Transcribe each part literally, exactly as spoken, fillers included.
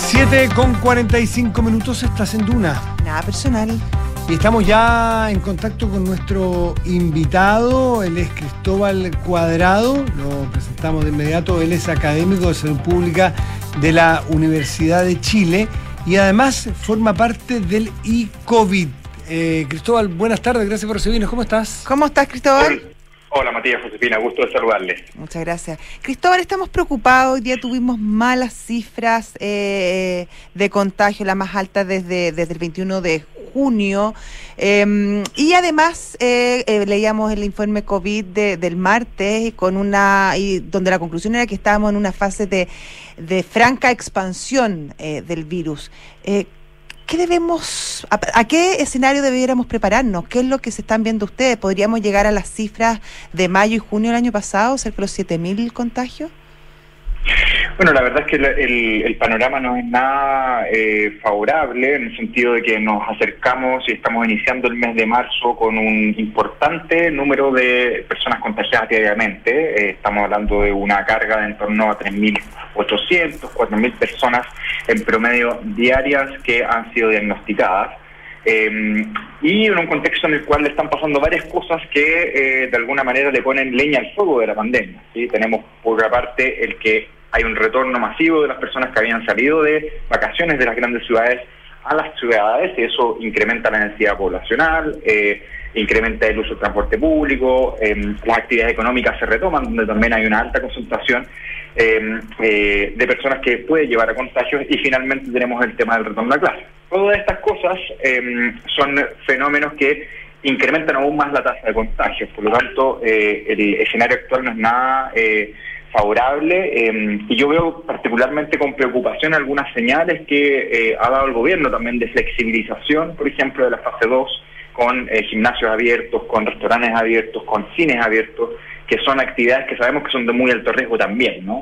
siete con cuarenta y cinco minutos, estás en Duna. Nada personal. Y estamos ya en contacto con nuestro invitado, él es Cristóbal Cuadrado, lo presentamos de inmediato, él es académico de salud pública de la Universidad de Chile y además forma parte del I-COVID. Eh, Cristóbal, buenas tardes, gracias por recibirnos, ¿cómo estás? ¿Cómo estás, Cristóbal? Hola Matías, Josefina, gusto de saludarles. Muchas gracias. Cristóbal, estamos preocupados, hoy día tuvimos malas cifras eh, de contagio, la más alta desde, desde el veintiuno de junio, eh, y además eh, eh, leíamos el informe COVID de, del martes, con una y donde la conclusión era que estábamos en una fase de, de franca expansión eh, del virus. Eh, ¿Qué debemos, a, a qué escenario debiéramos prepararnos? ¿Qué es lo que se están viendo ustedes? ¿Podríamos llegar a las cifras de mayo y junio del año pasado, cerca de los siete mil contagios? Bueno, la verdad es que el, el, el panorama no es nada eh, favorable, en el sentido de que nos acercamos y estamos iniciando el mes de marzo con un importante número de personas contagiadas diariamente. Eh, estamos hablando de una carga de en torno a tres mil ochocientos, cuatro mil personas en promedio diarias que han sido diagnosticadas. Eh, y en un contexto en el cual le están pasando varias cosas que eh, de alguna manera le ponen leña al fuego de la pandemia, ¿sí? Tenemos por otra parte el que hay un retorno masivo de las personas que habían salido de vacaciones de las grandes ciudades a las ciudades, y eso incrementa la densidad poblacional, eh, incrementa el uso del transporte público, eh, las actividades económicas se retoman, donde también hay una alta concentración eh, eh, de personas que puede llevar a contagios, y finalmente tenemos el tema del retorno a clase. Todas estas cosas eh, son fenómenos que incrementan aún más la tasa de contagios, por lo tanto eh, el escenario actual no es nada eh, favorable, eh, y yo veo particularmente con preocupación algunas señales que eh, ha dado el gobierno también de flexibilización, por ejemplo, de la fase dos, con eh, gimnasios abiertos, con restaurantes abiertos, con cines abiertos, que son actividades que sabemos que son de muy alto riesgo también, ¿no?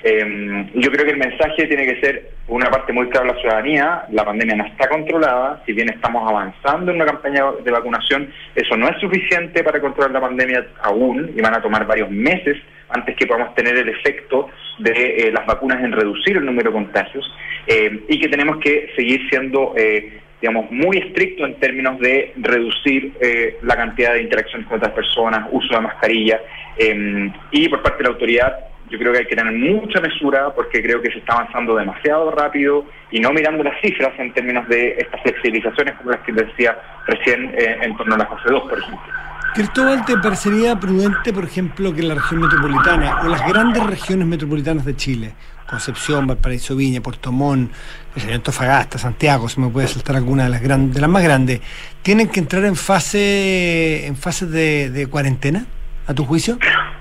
Eh, yo creo que el mensaje tiene que ser, por una parte, muy claro a la ciudadanía: la pandemia no está controlada, si bien estamos avanzando en una campaña de vacunación, eso no es suficiente para controlar la pandemia aún, y van a tomar varios meses antes que podamos tener el efecto de eh, las vacunas en reducir el número de contagios, eh, y que tenemos que seguir siendo, eh, digamos, muy estrictos en términos de reducir eh, la cantidad de interacciones con otras personas, uso de mascarilla, eh, y por parte de la autoridad yo creo que hay que tener mucha mesura, porque creo que se está avanzando demasiado rápido y no mirando las cifras en términos de estas flexibilizaciones como las que decía recién eh, en torno a la fase dos, por ejemplo. Cristóbal, ¿te parecería prudente, por ejemplo, que en la región metropolitana o las grandes regiones metropolitanas de Chile, Concepción, Valparaíso, Viña, Puerto Montt, Antofagasta, Santiago, si me puede saltar alguna de las grandes, de las más grandes, tienen que entrar en fase en fase de, de cuarentena, a tu juicio?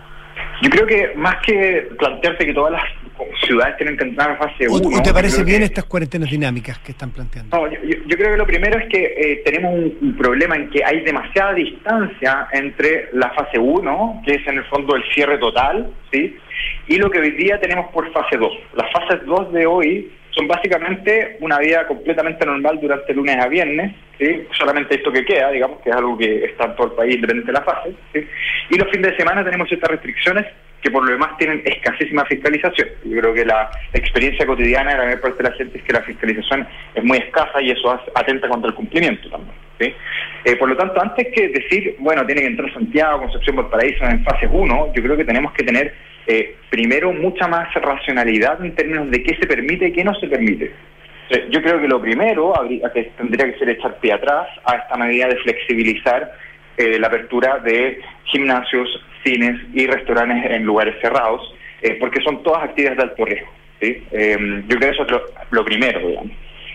Yo creo que más que plantearse que todas las ciudades tienen que entrar en fase uno... ¿O te parece bien que... estas cuarentenas dinámicas que están planteando? No, yo, yo creo que lo primero es que eh, tenemos un, un problema en que hay demasiada distancia entre la fase uno, que es en el fondo el cierre total, ¿sí?, y lo que hoy día tenemos por fase dos. Las fases dos de hoy son básicamente una vida completamente normal durante lunes a viernes, ¿sí?, solamente esto que queda, digamos, que es algo que está en todo el país independiente de la fase, ¿sí?, y los fines de semana tenemos ciertas restricciones que por lo demás tienen escasísima fiscalización. Yo creo que la experiencia cotidiana de la mayor parte de la gente es que la fiscalización es muy escasa, y eso atenta contra el cumplimiento también, ¿sí? Eh, por lo tanto, antes que decir, bueno, tiene que entrar Santiago, Concepción, Valparaíso en fase uno, yo creo que tenemos que tener eh, primero mucha más racionalidad en términos de qué se permite y qué no se permite. Eh, yo creo que lo primero habría, que tendría que ser echar pie atrás a esta medida de flexibilizar eh, la apertura de gimnasios, cines y restaurantes en lugares cerrados, eh, porque son todas actividades de alto riesgo, ¿sí? Eh, yo creo que eso es lo, lo primero, digamos.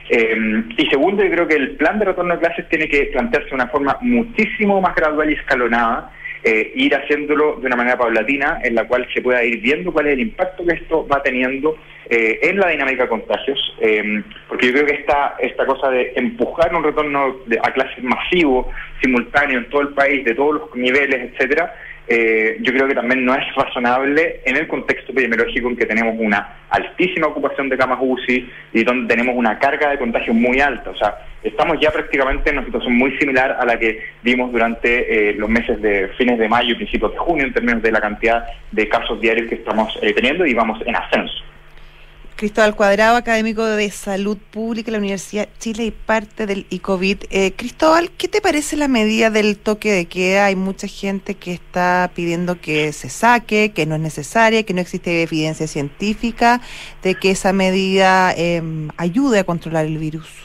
Eh, y segundo, yo creo que el plan de retorno a clases tiene que plantearse de una forma muchísimo más gradual y escalonada, eh, ir haciéndolo de una manera paulatina, en la cual se pueda ir viendo cuál es el impacto que esto va teniendo eh, en la dinámica de contagios, eh, porque yo creo que esta esta cosa de empujar un retorno de, a clases masivo, simultáneo en todo el país, de todos los niveles, etcétera, eh, yo creo que también no es razonable en el contexto epidemiológico en que tenemos una altísima ocupación de camas U C I y donde tenemos una carga de contagios muy alta. O sea, estamos ya prácticamente en una situación muy similar a la que vimos durante eh, los meses de fines de mayo y principios de junio, en términos de la cantidad de casos diarios que estamos eh, teniendo, y vamos en ascenso. Cristóbal Cuadrado, académico de Salud Pública de la Universidad de Chile y parte del I COVID. Eh, Cristóbal, ¿qué te parece la medida del toque de queda? Hay mucha gente que está pidiendo que se saque, que no es necesaria, que no existe evidencia científica de que esa medida eh, ayude a controlar el virus.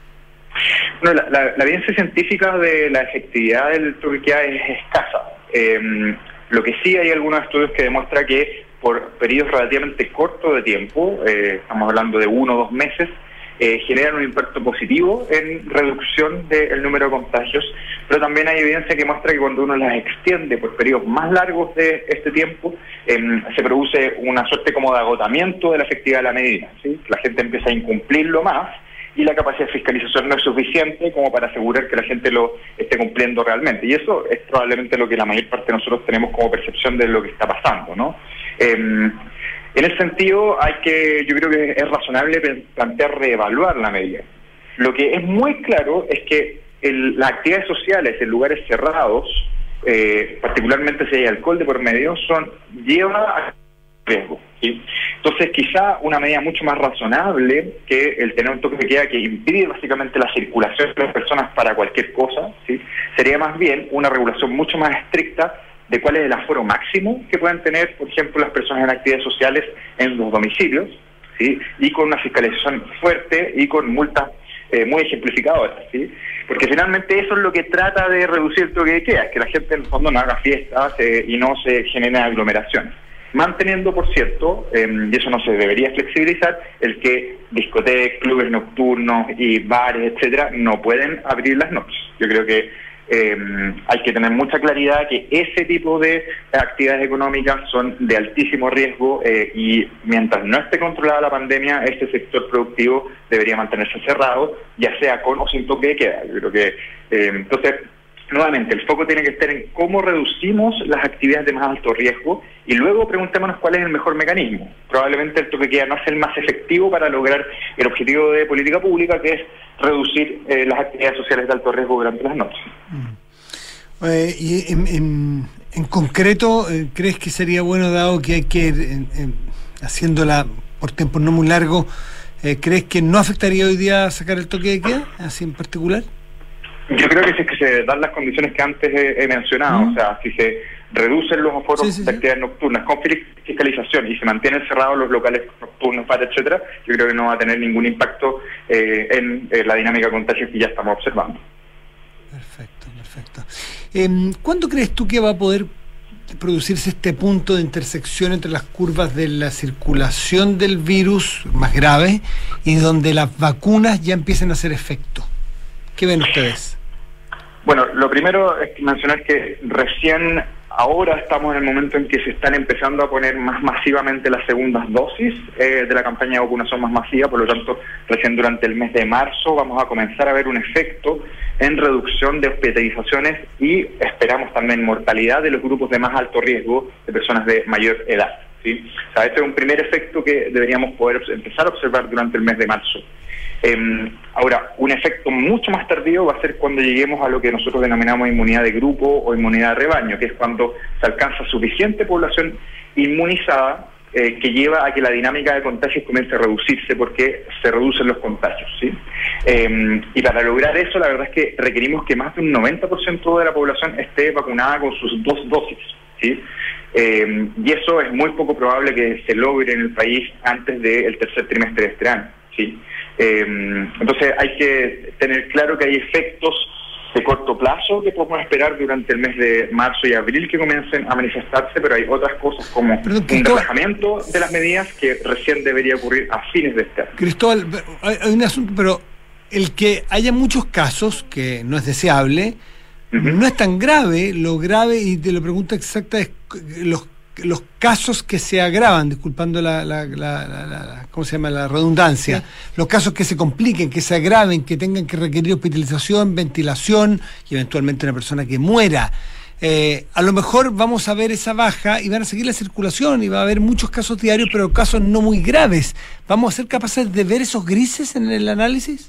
No, la, la, la evidencia científica de la efectividad del toque de queda es escasa. Eh, lo que sí hay algunos estudios que demuestran que por periodos relativamente cortos de tiempo, eh, estamos hablando de uno o dos meses, eh, generan un impacto positivo en reducción del número de contagios, pero también hay evidencia que muestra que cuando uno las extiende por periodos más largos de este tiempo, eh, se produce una suerte como de agotamiento de la efectividad de la medida, ¿sí? La gente empieza a incumplirlo más y la capacidad de fiscalización no es suficiente como para asegurar que la gente lo esté cumpliendo realmente. Y eso es probablemente lo que la mayor parte de nosotros tenemos como percepción de lo que está pasando, ¿no? Eh, en ese sentido, hay que, yo creo que es razonable plantear reevaluar la medida. Lo que es muy claro es que el, las actividades sociales en lugares cerrados, eh, particularmente si hay alcohol de por medio, son lleva a riesgo, ¿sí? Entonces, quizá una medida mucho más razonable que el tener un toque de queda que impide básicamente la circulación de las personas para cualquier cosa, ¿sí? Sería más bien una regulación mucho más estricta de cuál es el aforo máximo que pueden tener, por ejemplo, las personas en actividades sociales en los domicilios, ¿sí? Y con una fiscalización fuerte y con multas eh, muy ejemplificadoras, ¿sí? Porque finalmente eso es lo que trata de reducir el toque de queda, que la gente en el fondo no haga fiestas eh, y no se generen aglomeraciones. Manteniendo, por cierto, eh, y eso no se debería flexibilizar, el que discotecas, clubes nocturnos y bares, etcétera, no pueden abrir las noches. Yo creo que eh, hay que tener mucha claridad que ese tipo de actividades económicas son de altísimo riesgo eh, y mientras no esté controlada la pandemia, este sector productivo debería mantenerse cerrado, ya sea con o sin toque de queda. Yo creo que, eh, entonces... Nuevamente, el foco tiene que estar en cómo reducimos las actividades de más alto riesgo y luego preguntémonos cuál es el mejor mecanismo. Probablemente el toque de queda no es el más efectivo para lograr el objetivo de política pública, que es reducir eh, las actividades sociales de alto riesgo durante las noches. Mm. Eh, y en, en, en concreto, eh, ¿crees que sería bueno, dado que hay que ir eh, eh, haciéndola por tiempos no muy largos, eh, ¿crees que no afectaría hoy día sacar el toque de queda, así en particular? Yo creo que si es que se dan las condiciones que antes he, he mencionado, mm. o sea, si se reducen los aforos sí, sí, de actividades sí. nocturnas con fiscalización y se mantienen cerrados los locales nocturnos, para etcétera, yo creo que no va a tener ningún impacto eh, en eh, la dinámica de contagios que ya estamos observando. Perfecto, perfecto. Eh, ¿Cuándo crees tú que va a poder producirse este punto de intersección entre las curvas de la circulación del virus más grave y donde las vacunas ya empiecen a hacer efecto? ¿Qué ven ustedes? Bueno, lo primero es mencionar que recién ahora estamos en el momento en que se están empezando a poner más masivamente las segundas dosis eh, de la campaña de vacunación más masiva, por lo tanto, recién durante el mes de marzo vamos a comenzar a ver un efecto en reducción de hospitalizaciones y esperamos también mortalidad de los grupos de más alto riesgo de personas de mayor edad, ¿sí? O sea, este es un primer efecto que deberíamos poder empezar a observar durante el mes de marzo. Eh, ahora, un efecto mucho más tardío va a ser cuando lleguemos a lo que nosotros denominamos inmunidad de grupo o inmunidad de rebaño, que es cuando se alcanza suficiente población inmunizada eh, que lleva a que la dinámica de contagios comience a reducirse porque se reducen los contagios, ¿sí? Eh, y para lograr eso, la verdad es que requerimos que más de un noventa por ciento de la población esté vacunada con sus dos dosis, ¿sí? Eh, y eso es muy poco probable que se logre en el país antes del tercer trimestre de este año, ¿sí? Eh, entonces hay que tener claro que hay efectos de corto plazo que podemos esperar durante el mes de marzo y abril que comiencen a manifestarse, pero hay otras cosas como Perdón, un relajamiento de las medidas que recién debería ocurrir a fines de este año. Cristóbal, hay, hay un asunto, pero el que haya muchos casos, que no es deseable, uh-huh. no es tan grave. Lo grave, y te lo pregunto exacta, es los los casos que se agravan, disculpando la, la, la, la, la ¿cómo se llama? La redundancia, sí. Los casos que se compliquen, que se agraven, que tengan que requerir hospitalización, ventilación y eventualmente una persona que muera. Eh, a lo mejor vamos a ver esa baja y van a seguir la circulación y va a haber muchos casos diarios, pero casos no muy graves. ¿Vamos a ser capaces de ver esos grises en el análisis?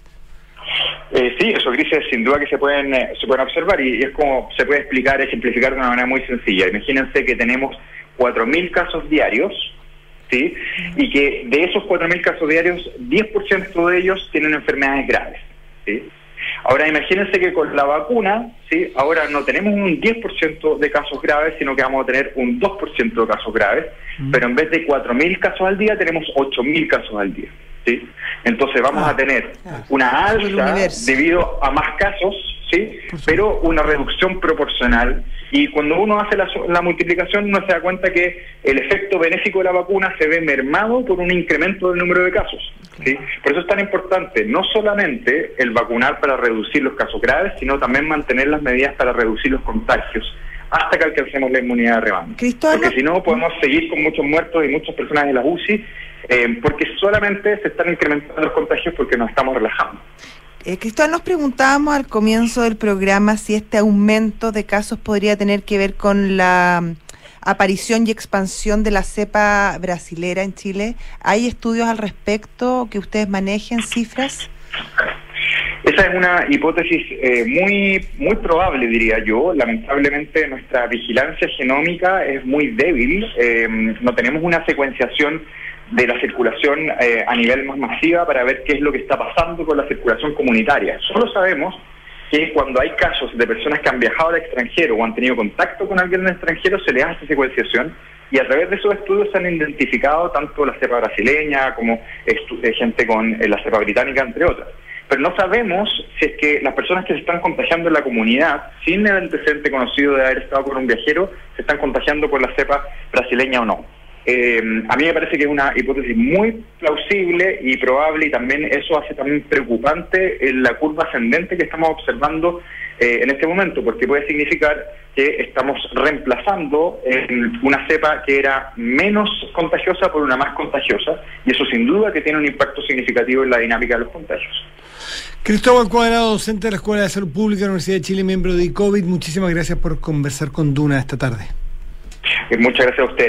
Eh, sí, esos grises sin duda que se pueden eh, se pueden observar y, y es como se puede explicar, ejemplificar de una manera muy sencilla. Imagínense que tenemos cuatro mil casos diarios, ¿sí? Y que de esos cuatro mil casos diarios, diez por ciento de ellos tienen enfermedades graves, ¿sí? Ahora imagínense que con la vacuna, ¿sí? Ahora no tenemos un diez por ciento de casos graves, sino que vamos a tener un dos por ciento de casos graves, mm. pero en vez de cuatro mil casos al día, tenemos ocho mil casos al día, ¿sí? Entonces vamos ah, a tener ah, una alza debido a más casos, ¿sí? Pero una reducción proporcional. Y cuando uno hace la, la multiplicación, uno se da cuenta que el efecto benéfico de la vacuna se ve mermado por un incremento del número de casos, ¿sí? Por eso es tan importante no solamente el vacunar para reducir los casos graves, sino también mantener las medidas para reducir los contagios hasta que alcancemos la inmunidad de rebaño. Cristóbal, porque si no, podemos seguir con muchos muertos y muchas personas en la U C I, eh, porque solamente se están incrementando los contagios porque nos estamos relajando. Eh, Cristóbal, nos preguntábamos al comienzo del programa si este aumento de casos podría tener que ver con la aparición y expansión de la cepa brasilera en Chile. ¿Hay estudios al respecto que ustedes manejen, cifras? Esa es una hipótesis eh, muy muy probable, diría yo. Lamentablemente nuestra vigilancia genómica es muy débil. Eh, no tenemos una secuenciación de la circulación eh, a nivel más masiva para ver qué es lo que está pasando con la circulación comunitaria. Solo sabemos que cuando hay casos de personas que han viajado al extranjero o han tenido contacto con alguien en el extranjero, se les hace secuenciación y a través de esos estudios se han identificado tanto la cepa brasileña como eh, gente con eh, la cepa británica, entre otras. Pero no sabemos si es que las personas que se están contagiando en la comunidad, sin el antecedente conocido de haber estado con un viajero, se están contagiando por la cepa brasileña o no. Eh, a mí me parece que es una hipótesis muy plausible y probable, y también eso hace también preocupante en la curva ascendente que estamos observando eh, en este momento, porque puede significar que estamos reemplazando eh, una cepa que era menos contagiosa por una más contagiosa, y eso sin duda que tiene un impacto significativo en la dinámica de los contagios. Cristóbal Cuadrado, docente de la Escuela de Salud Pública de la Universidad de Chile, miembro de I COVID, muchísimas gracias por conversar con Duna esta tarde. Muchas gracias a usted.